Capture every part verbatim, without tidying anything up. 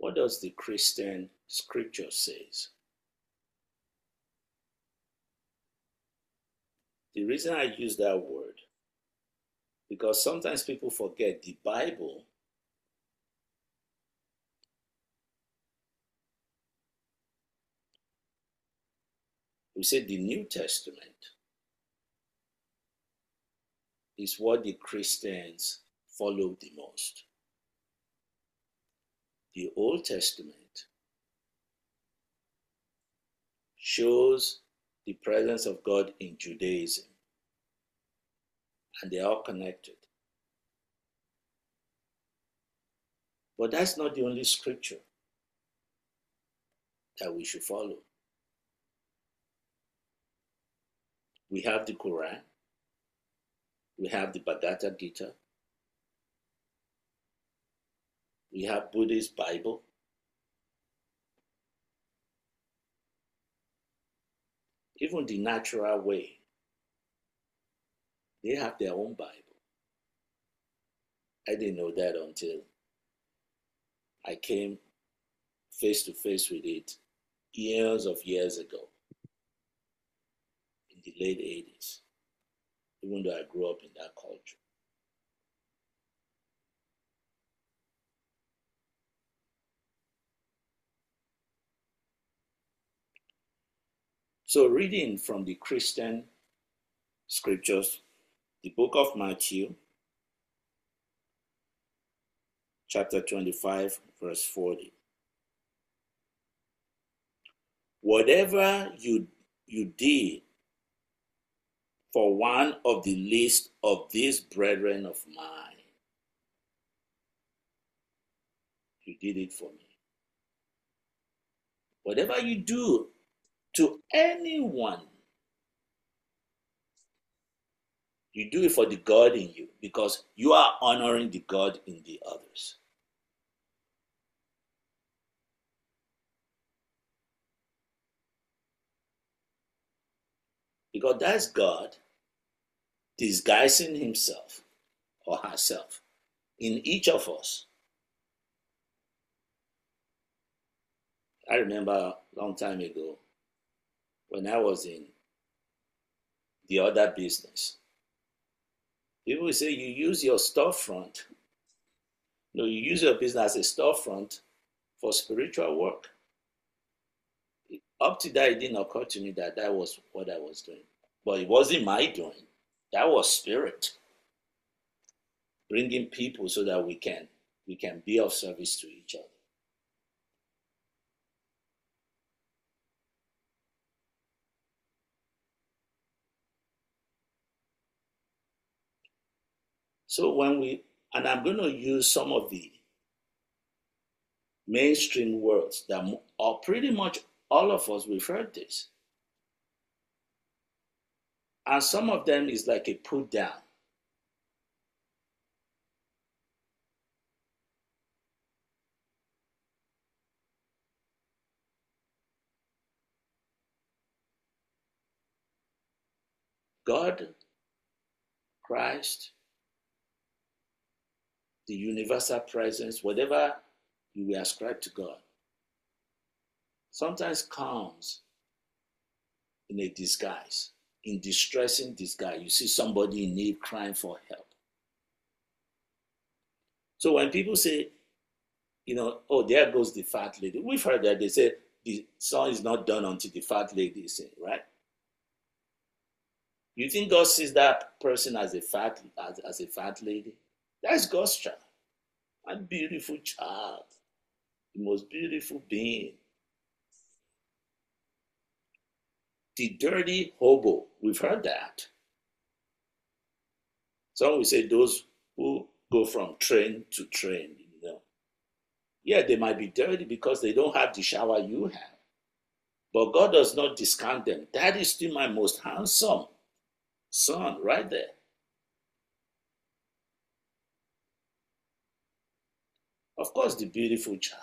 what does the Christian scripture says? The reason I use that word, because sometimes people forget the Bible we say the New Testament is what the Christians follow the most. The Old Testament shows the presence of God in Judaism, and they are all connected. But that's not the only scripture that we should follow. We have the Quran, we have the Bhagavad Gita, we have Buddhist Bible, even the Natural Way. They have their own Bible. I didn't know that until I came face to face with it years of years ago, in the late eighties, even though I grew up in that culture. So reading from the Christian scriptures, the book of Matthew, chapter twenty-five, verse forty. Whatever you, you did for one of the least of these brethren of mine, you did it for me. Whatever you do to anyone, you do it for the God in you, because you are honoring the God in the others. Because that's God disguising himself or herself in each of us. I remember a long time ago when I was in the other business. People will say you use your storefront. No, you use your business as a storefront for spiritual work. Up to that, it didn't occur to me that that was what I was doing. But it wasn't my doing. That was spirit. Bringing people so that we can, we can be of service to each other. So when we, and I'm going to use some of the mainstream words that are pretty much all of us, we've heard this. And some of them is like a put down. God, Christ, the universal presence, whatever you ascribe to God, sometimes comes in a disguise, in distressing disguise. You see somebody in need crying for help. So when people say, you know, oh, there goes the fat lady. We've heard that they say the song is not done until the fat lady is in, right? You think God sees that person as a fat as, as a fat lady? That's God's child. A beautiful child. The most beautiful being. The dirty hobo. We've heard that. Some will say those who go from train to train, you know. Yeah, they might be dirty because they don't have the shower you have. But God does not discount them. That is still my most handsome son right there. Of course, the beautiful child.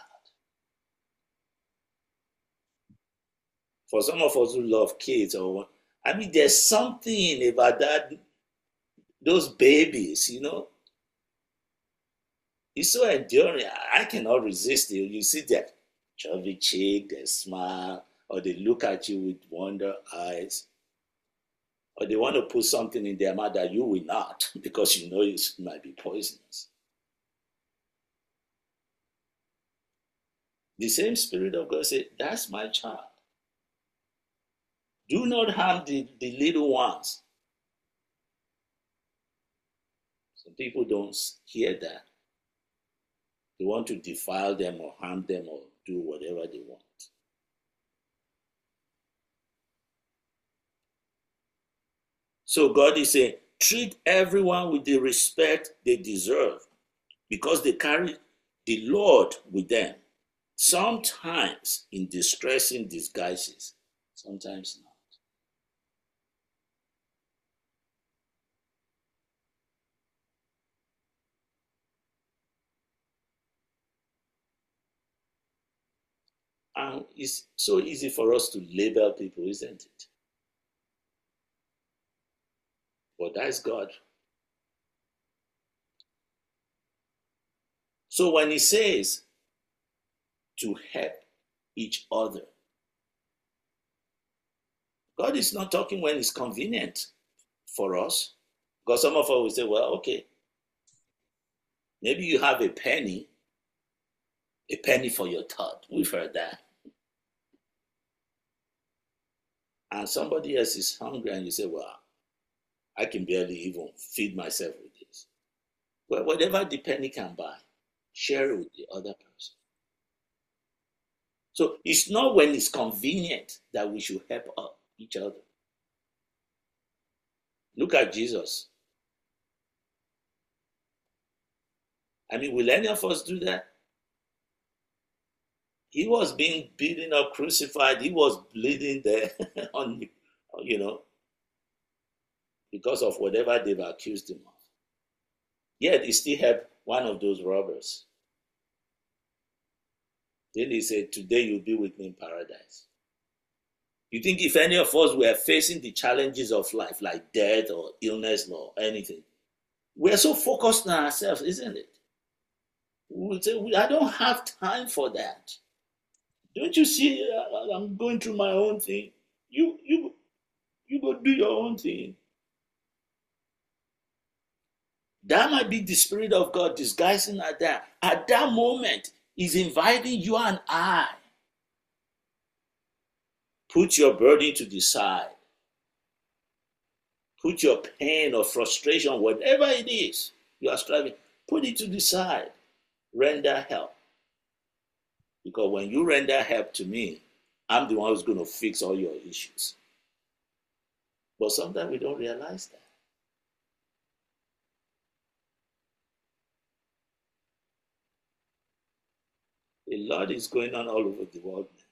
For some of us who love kids, or I mean, there's something about that, those babies, you know. It's so enduring. I I cannot resist it. You see that chubby cheek, they smile, or they look at you with wonder eyes, or they want to put something in their mouth that you will not because you know it might be poisonous. The same Spirit of God said, that's my child. Do not harm the, the little ones. Some people don't hear that. They want to defile them or harm them or do whatever they want. So God is saying, treat everyone with the respect they deserve because they carry the Lord with them. Sometimes in distressing disguises, sometimes not. And it's so easy for us to label people, isn't it? But that's God. So when he says to help each other, God is not talking when it's convenient for us. Because some of us will say, well, okay, maybe you have a penny, a penny for your thought. We've heard that. And somebody else is hungry and you say, well, I can barely even feed myself with this. Well, whatever the penny can buy, share it with the other person. So it's not when it's convenient that we should help each other. Look at Jesus. I mean, will any of us do that? He was being beaten up, crucified. He was bleeding there on, you know, because of whatever they've accused him of. Yet he still helped one of those robbers. Then he said, today you'll be with me in paradise. You think if any of us were facing the challenges of life, like death or illness or anything, we're so focused on ourselves, isn't it? We would say, I don't have time for that. Don't you see I'm going through my own thing? You, you, you go do your own thing. That might be the Spirit of God disguising at that. At that moment, He's inviting you and I. Put your burden to the side. Put your pain or frustration, whatever it is you are striving, put it to the side. Render help. Because when you render help to me, I'm the one who's going to fix all your issues. But sometimes we don't realize that. A lot is going on all over the world now.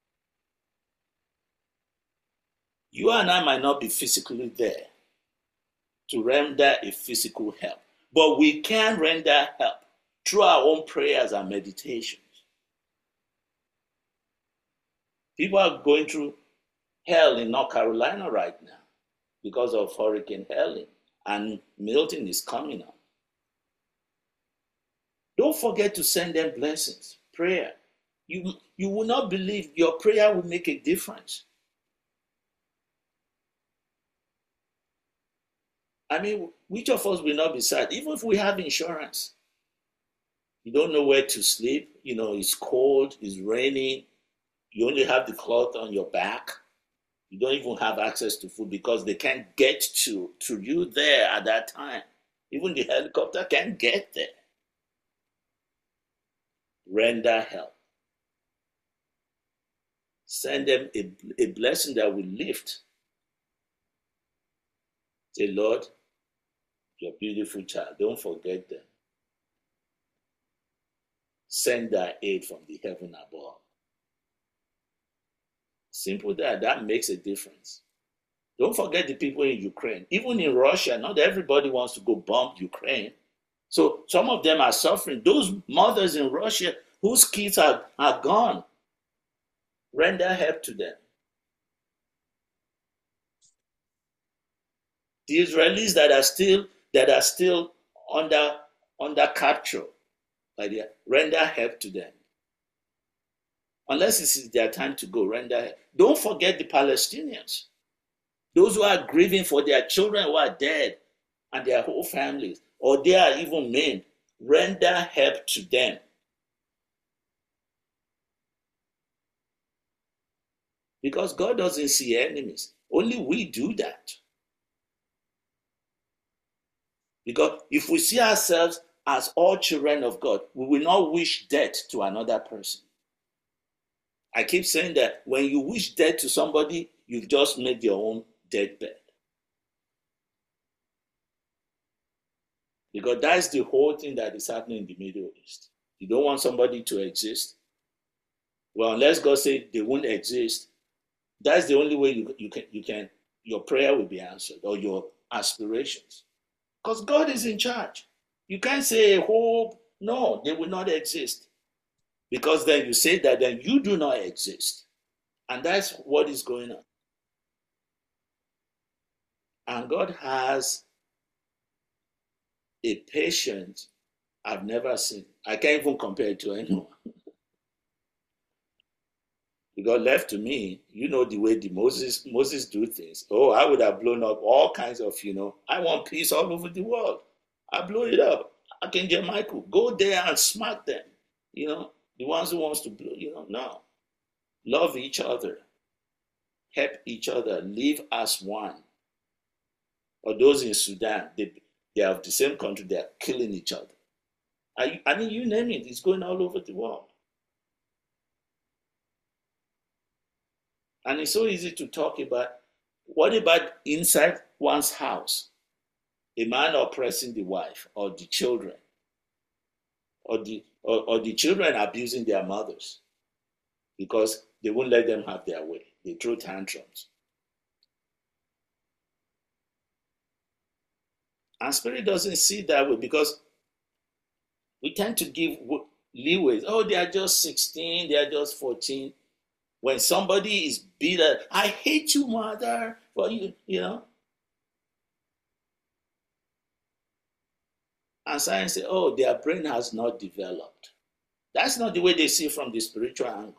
You and I might not be physically there to render a physical help, but we can render help through our own prayers and meditations. People are going through hell in North Carolina right now because of Hurricane Helene, and Milton is coming up. Don't forget to send them blessings, prayer. You, you will not believe your prayer will make a difference. I mean, which of us will not be sad? Even if we have insurance, you don't know where to sleep. You know, it's cold, it's raining. You only have the cloth on your back. You don't even have access to food because they can't get to, to you there at that time. Even the helicopter can't get there. Render help. Send them a, a blessing that will lift. Say, Lord, your beautiful child, don't forget them. Send thy aid from the heaven above. Simple that, that makes a difference. Don't forget the people in Ukraine. Even in Russia, not everybody wants to go bomb Ukraine. So some of them are suffering. Those mothers in Russia whose kids are, are gone, render help to them. The Israelis that are still that are still under under capture, My dear, render help to them. Unless it is their time to go, render help. Don't forget the Palestinians. Those who are grieving for their children who are dead and their whole families, or they are even men, render help to them. Because God doesn't see enemies. Only we do that. Because if we see ourselves as all children of God, we will not wish death to another person. I keep saying that when you wish death to somebody, you've just made your own deathbed. Because that's the whole thing that is happening in the Middle East. You don't want somebody to exist. Well, unless God says they won't exist, that's the only way you, you can you can your prayer will be answered, or your aspirations. Because God is in charge. You can't say hope, no, they will not exist. Because then you say that then you do not exist. And that's what is going on. And God has a patience I've never seen. I can't even compare it to anyone. Because left to me, you know the way the Moses Moses do things. Oh, I would have blown up all kinds of, you know, I want peace all over the world. I blow it up. Archangel Michael, go there and smack them. You know, the ones who wants to blow, you know, no. Love each other. Help each other. Live as one. Or those in Sudan, they, they are of the same country, they are killing each other. I, I mean, you name it, it's going all over the world. And it's so easy to talk about. What about inside one's house? A man oppressing the wife or the children, or the or, or the children abusing their mothers because they won't let them have their way. They throw tantrums. And Spirit doesn't see that way because we tend to give leeway. Oh, they are just sixteen, they are just fourteen. When somebody is bitter, I hate you, mother, for you, you know. And science say, oh, their brain has not developed. That's not the way they see from the spiritual angle.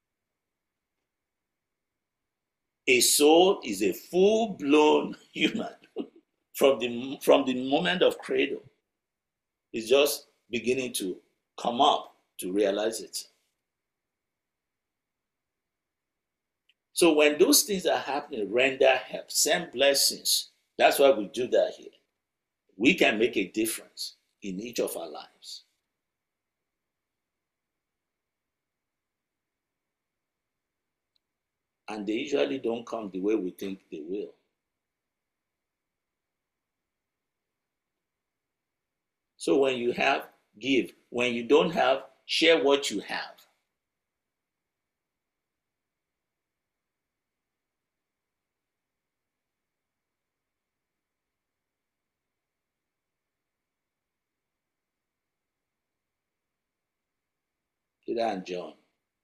A soul is a full-blown human from the, from the moment of cradle. It's just beginning to come up to realize it. So when those things are happening, render help, send blessings. That's why we do that here. We can make a difference in each of our lives. And they usually don't come the way we think they will. So when you have, give. When you don't have, share what you have. Peter and John.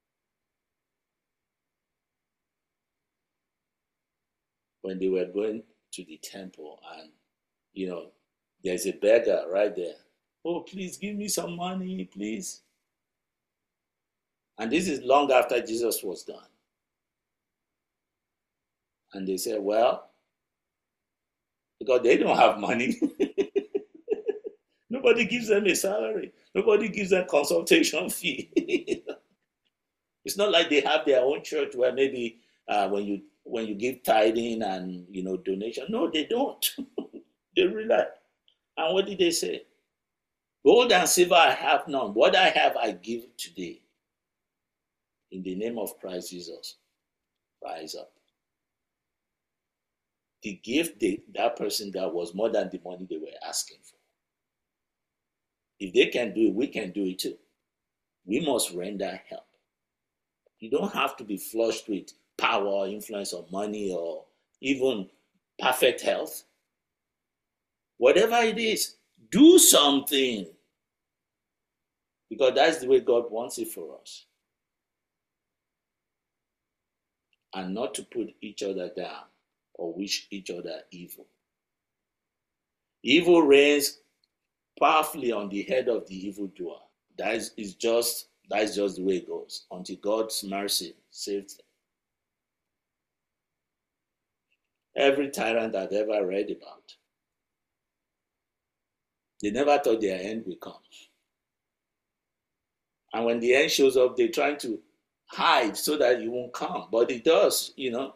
When they were going to the temple and, you know, there's a beggar right there. Oh, please give me some money, please. And this is long after Jesus was done. And they said, well, because they don't have money. Nobody gives them a salary. Nobody gives them consultation fee. It's not like they have their own church where maybe uh, when you when you give tithing and, you know, donation. No, they don't. They rely. And what did they say? Gold and silver I have none. What I have I give today. In the name of Christ Jesus, rise up. The gift they, that person got was more than the money they were asking for. If they can do it, we can do it too. We must render help. You don't have to be flushed with power or influence or money or even perfect health. Whatever it is, do something. Because that's the way God wants it for us. And not to put each other down or wish each other evil. Evil reigns powerfully on the head of the evildoer, That is, is just that is just the way it goes until God's mercy saves them. Every tyrant I've ever read about, they never thought their end would come. And when the end shows up, they're trying to hide so that it won't come. But it does, you know.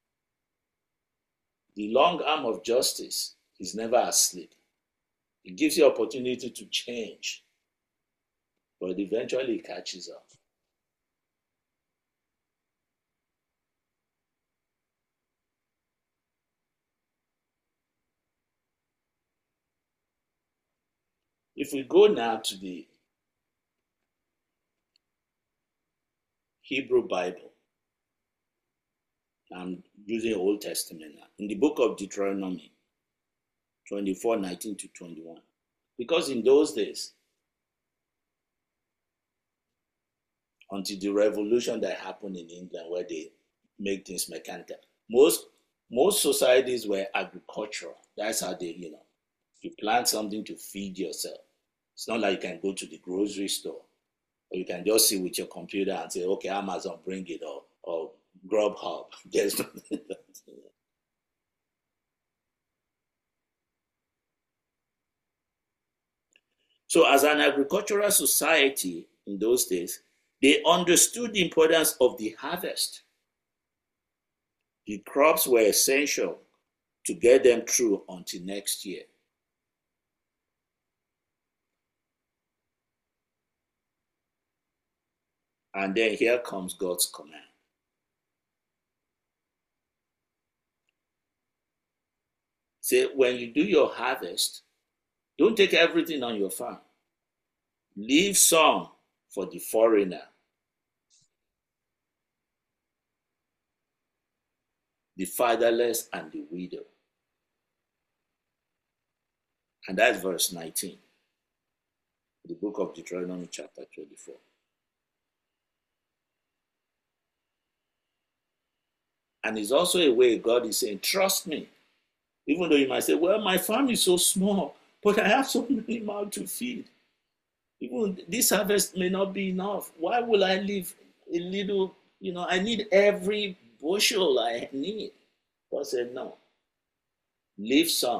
The long arm of justice is never asleep. It gives you opportunity to change, but eventually it catches up. If we go now to the Hebrew Bible, I'm using Old Testament now, in the book of Deuteronomy twenty-four, nineteen to twenty-one. Because in those days, until the revolution that happened in England where they make things mechanical, most most societies were agricultural. That's how they, you know, you plant something to feed yourself. It's not like you can go to the grocery store or you can just sit with your computer and say, okay, Amazon, bring it, or, or Grubhub. There's nothing like that. So as an agricultural society in those days, they understood the importance of the harvest. The crops were essential to get them through until next year. And then here comes God's command. Say, when you do your harvest, don't take everything on your farm. Leave some for the foreigner, the fatherless, and the widow. And that's verse nineteen, the book of Deuteronomy chapter twenty-four. And it's also a way God is saying, trust me. Even though you might say, well, my farm is so small, but I have so many mouths to feed. Even this harvest may not be enough. Why will I leave a little, you know, I need every bushel I need. God said, no, leave some.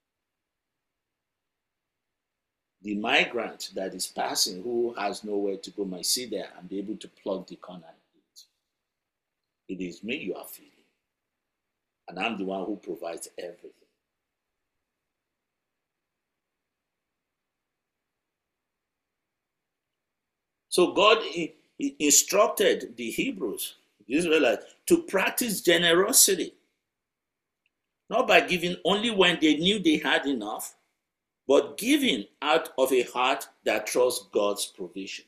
The migrant that is passing who has nowhere to go might sit there and be able to plug the corner and eat. It is me you are feeding. And I'm the one who provides everything. So God instructed the Hebrews, the Israelites, to practice generosity. Not by giving only when they knew they had enough, but giving out of a heart that trusts God's provision.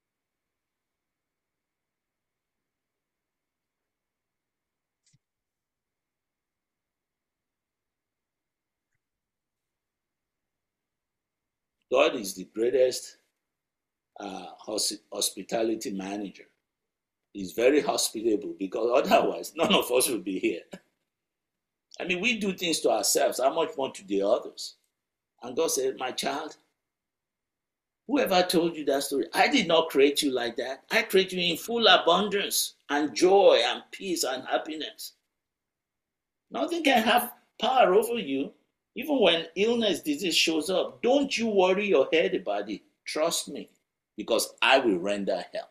God is the greatest uh, hospitality manager. He's very hospitable, because otherwise none of us would be here. I mean, we do things to ourselves. How much more to the others? And God said, my child, whoever told you that story, I did not create you like that. I created you in full abundance and joy and peace and happiness. Nothing can have power over you. Even when illness, disease shows up, don't you worry your head about it. Trust me, because I will render help.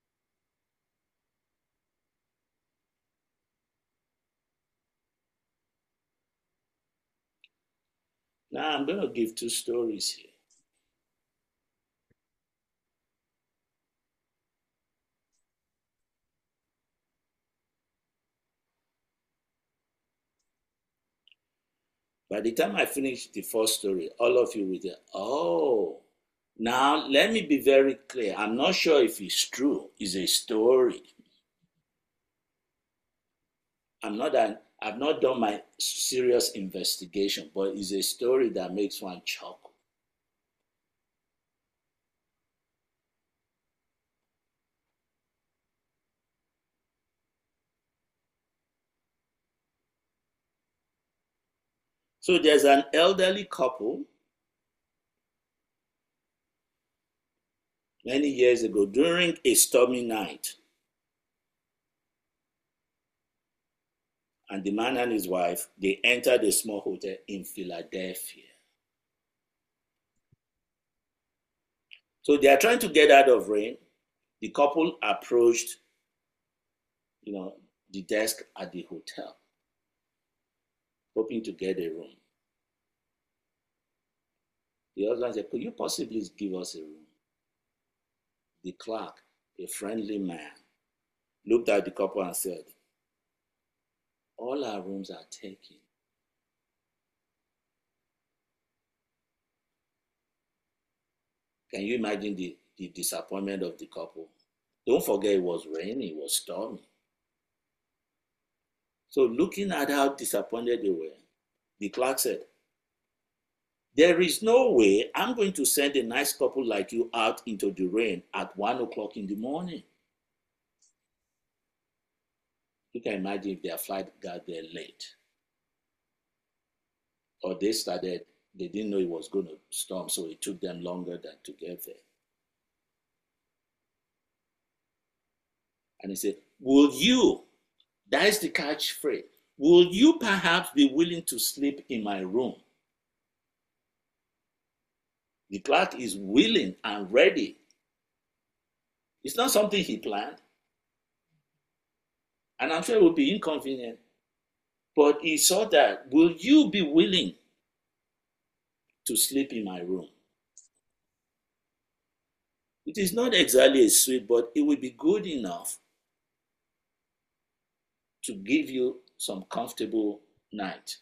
Now I'm going to give two stories here. By the time I finish the first story, all of you will say, oh, now let me be very clear. I'm not sure if it's true. It's a story. I'm not an, I've not done my serious investigation, but it's a story that makes one chuckle. So there's an elderly couple many years ago during a stormy night. And the man and his wife, they entered a small hotel in Philadelphia. So they are trying to get out of rain. The couple approached, you know, the desk at the hotel, hoping to get a room. The husband said, could you possibly give us a room? The clerk, a friendly man, looked at the couple and said, all our rooms are taken. Can you imagine the, the disappointment of the couple? Don't forget it was raining, it was stormy. So looking at how disappointed they were, the clerk said, there is no way I'm going to send a nice couple like you out into the rain at one o'clock in the morning. You can imagine if their flight got there late. Or they started, they didn't know it was going to storm, so it took them longer than to get there. And he said, will you, that is the catchphrase, will you perhaps be willing to sleep in my room? The clerk is willing and ready. It's not something he planned. And I'm sure it would be inconvenient. But he saw that, will you be willing to sleep in my room? It is not exactly a suite, but it will be good enough to give you some comfortable night.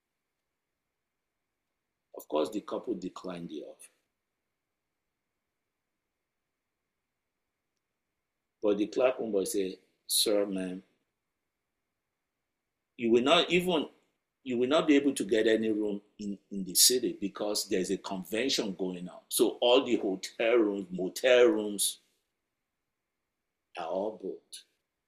Of course, the couple declined the offer. But the clerk boy said, sir, ma'am, you will not even, you will not be able to get any room in, in the city because there's a convention going on. So all the hotel rooms, motel rooms are all booked.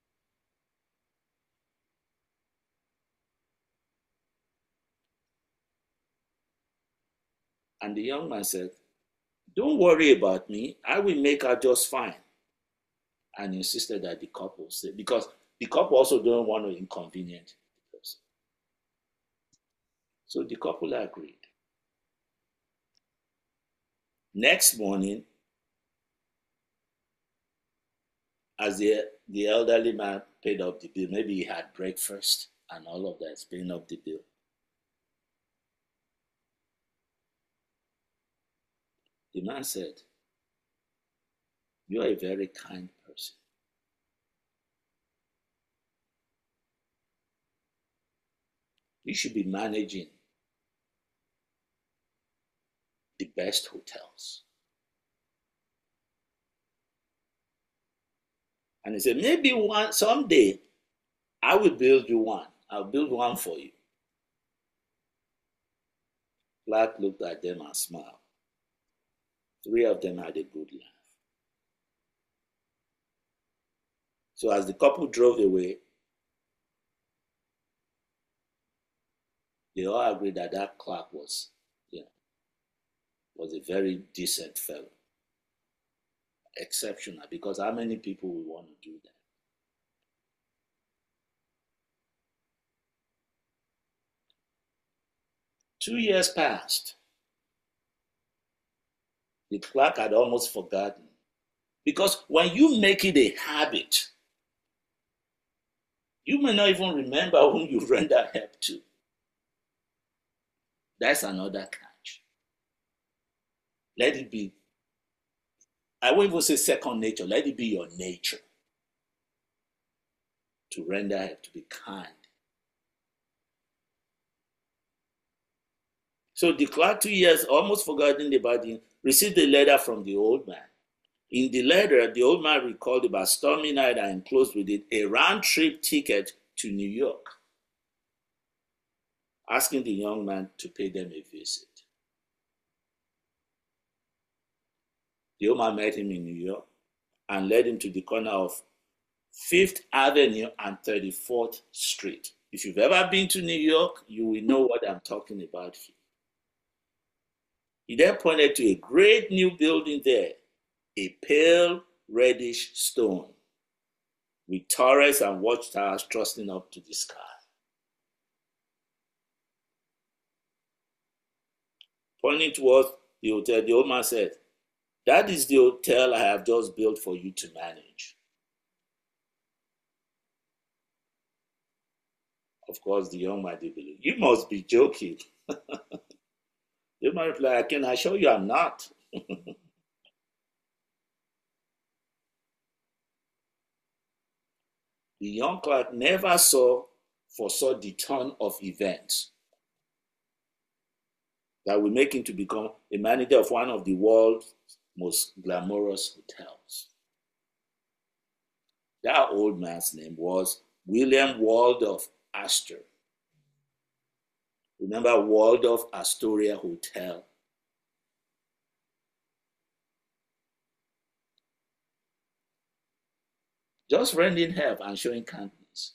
And the young man said, don't worry about me. I will make her just fine. And insisted that the couple stay, because the couple also don't want to inconvenience the person. So the couple agreed. Next morning, as the, the elderly man paid up the bill, maybe he had breakfast and all of that, paying up the bill. The man said, you are a very kind person. You should be managing the best hotels. And he said, maybe one someday I will build you one. I'll build one for you. Clark looked at them and smiled. Three of them had a good laugh. So as the couple drove away, they all agreed that that Clark was, you know, was a very decent fellow. Exceptional, because how many people would want to do that? Two years passed. The clerk had almost forgotten. Because when you make it a habit, you may not even remember whom you render help to. That's another catch. Let it be, I won't even say second nature, let it be your nature to render help, to be kind. So the clerk, two years, almost forgotten about him, received a letter from the old man. In the letter, the old man recalled about stormy night and enclosed with it a round-trip ticket to New York, asking the young man to pay them a visit. The old man met him in New York and led him to the corner of Fifth Avenue and thirty-fourth Street. If you've ever been to New York, you will know what I'm talking about here. He then pointed to a great new building there, a pale reddish stone with turrets and watchtowers thrusting up to the sky. Pointing towards the hotel, the old man said, "That is the hotel I have just built for you to manage." Of course, the young man did believe. "You must be joking." The man replied, "I can assure you I'm not." The young clerk never saw foresaw the turn of events that will make him to become a manager of one of the world's most glamorous hotels. That old man's name was William Waldorf Astor. Remember Waldorf Astoria Hotel? Just rendering help and showing kindness.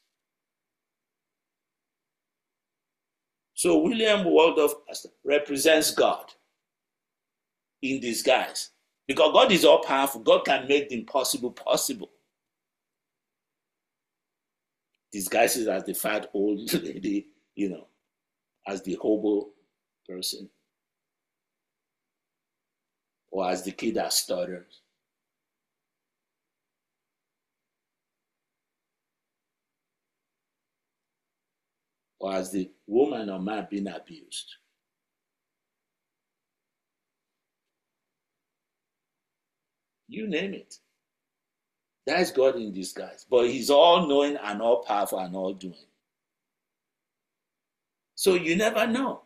So William Waldorf Astor represents God in disguise. Because God is all powerful. God can make the impossible possible. Disguises as the fat old lady, you know, as the hobo person, or as the kid that stutters. Or as the woman or man being abused. You name it. That is God in disguise. But he's all-knowing and all-powerful and all-doing. So you never know.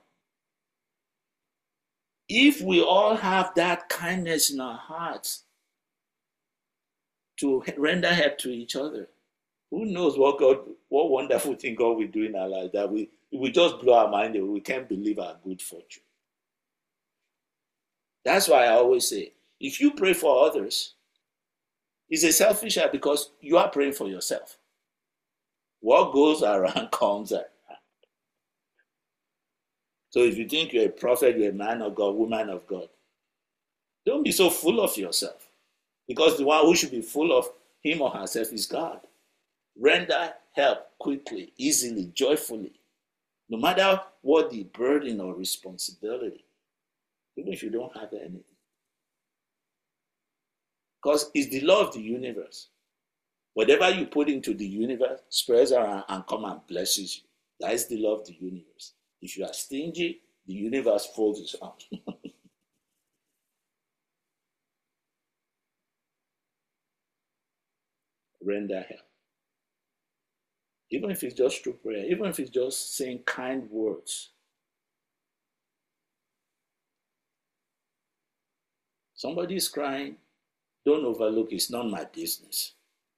If we all have that kindness in our hearts to render help to each other, who knows what God, what wonderful thing God will do in our lives that we, we just blow our mind away. We can't believe our good fortune. That's why I always say, if you pray for others, it's a selfish act because you are praying for yourself. What goes around comes around. So if you think you're a prophet, you're a man of God, woman of God, don't be so full of yourself. Because the one who should be full of him or herself is God. Render help quickly, easily, joyfully, no matter what the burden or responsibility, even if you don't have anything. Because it's the law of the universe. Whatever you put into the universe spreads around and comes and blesses you. That is the law of the universe. If you are stingy, the universe folds its arms. Render help. Even if it's just through prayer, even if it's just saying kind words. Somebody is crying, don't overlook, it's not my business.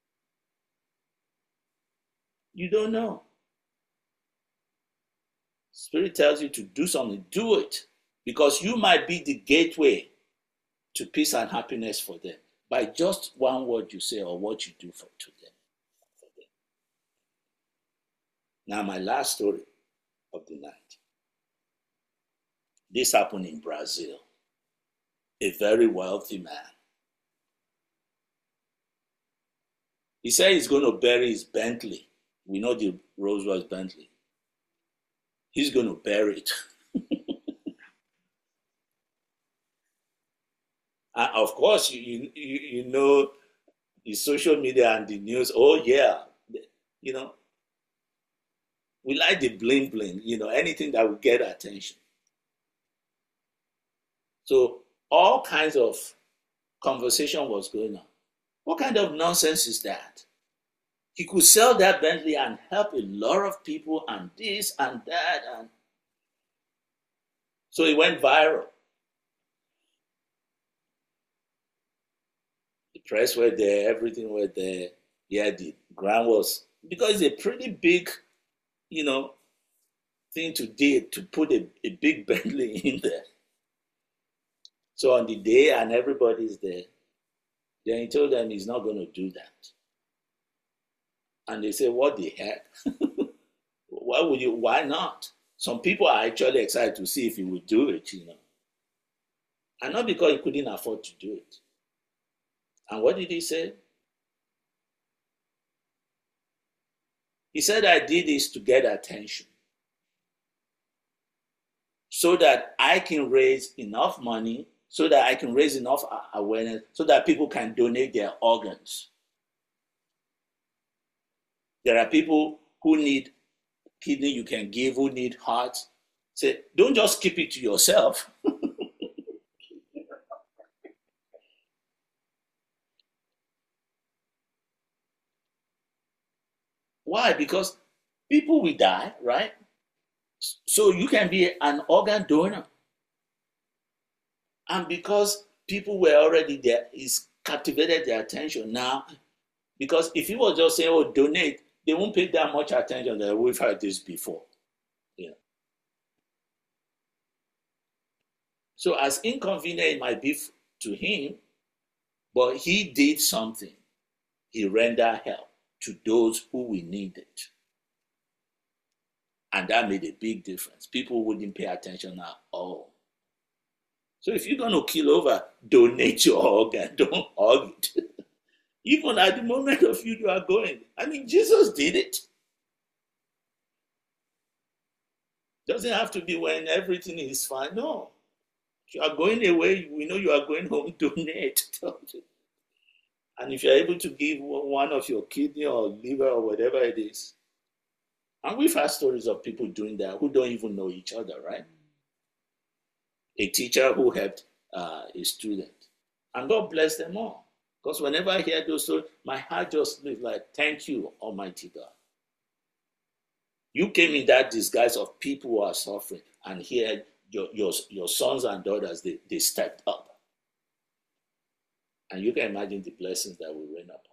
You don't know. Spirit tells you to do something, do it. Because you might be the gateway to peace and happiness for them by just one word you say or what you do for to them. For them. Now, my last story of the night. This happened in Brazil. A very wealthy man. He said he's going to bury his Bentley. We know the Rolls-Royce Bentley. He's going to bury it. And of course, you, you, you know the social media and the news. Oh, yeah. You know, we like the bling bling, you know, anything that will get attention. So all kinds of conversation was going on. What kind of nonsense is that? He could sell that Bentley and help a lot of people and this and that. And so it went viral. The press were there, everything were there. Yeah, the ground was, because it's a pretty big, you know, thing to do to put a, a big Bentley in there. So on the day and everybody's there, then he told them he's not going to do that. And they say, what the heck? Why would you, why not? Some people are actually excited to see if he would do it, you know. And not because he couldn't afford to do it. And what did he say? He said, I did this to get attention so that I can raise enough money, so that I can raise enough awareness, so that people can donate their organs. There are people who need kidney you can give, who need hearts. Say, don't just keep it to yourself. Why? Because people will die, right? So you can be an organ donor. And because people were already there, it's captivated their attention now. Because if you were just saying, oh, donate, they won't pay that much attention that we've heard this before. Yeah. So as inconvenient it might be to him, but he did something. He rendered help to those who we needed. And that made a big difference. People wouldn't pay attention at all. So if you're going to kill over, donate your organ. Don't hug it. Even at the moment of you, you are going. I mean, Jesus did it. Doesn't have to be when everything is fine. No. If you are going away, we know you are going home, donate. And if you're able to give one of your kidney or liver or whatever it is. And we've had stories of people doing that who don't even know each other, right? A teacher who helped uh, a student. And God bless them all. Because whenever I hear those stories, my heart just lives like, thank you, Almighty God. You came in that disguise of people who are suffering, and here your, your, your sons and daughters, they, they stepped up. And you can imagine the blessings that will rain upon them.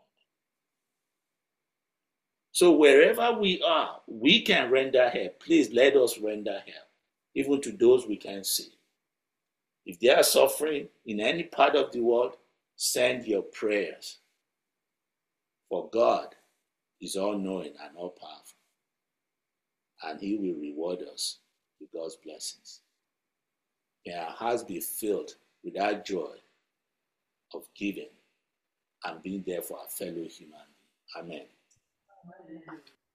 So wherever we are, we can render help. Please let us render help, even to those we can't see. If they are suffering in any part of the world, send your prayers. For God is all-knowing and all-powerful. And he will reward us with God's blessings. May our hearts be filled with that joy of giving and being there for our fellow human being. Amen. Amen.